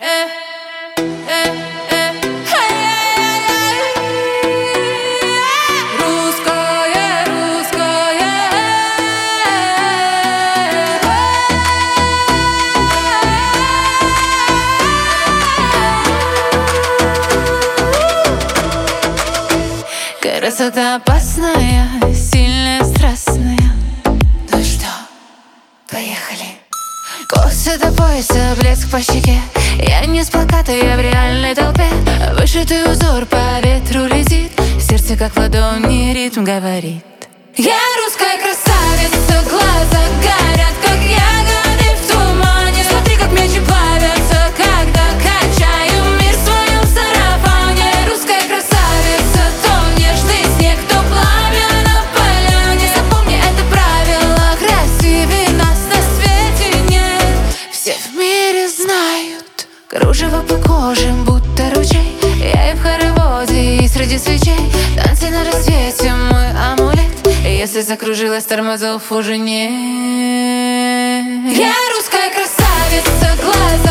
Красота опасная, сильная, страстная. Ну что, поехали. Косы до пояса, блеск по щеке. Я не с плаката, я в реальной толпе. Вышитый узор по ветру летит. Сердце как в ладони ритм говорит. Я русская красавица, глаза горят, как ягоды в тумане. Смотри, как мечи плавятся, когда качаю мир в своем сарафане. Русская красавица, то нежный снег, то пламя на поляне. Запомни это правило, красивее нас на свете нет. Все в мире знают, кружево по коже, будто ручей. Я и в хороводе, и среди свечей. Танцы на рассвете, мой амулет. Если закружилась, тормозов уже нет. Я русская красавица, глаз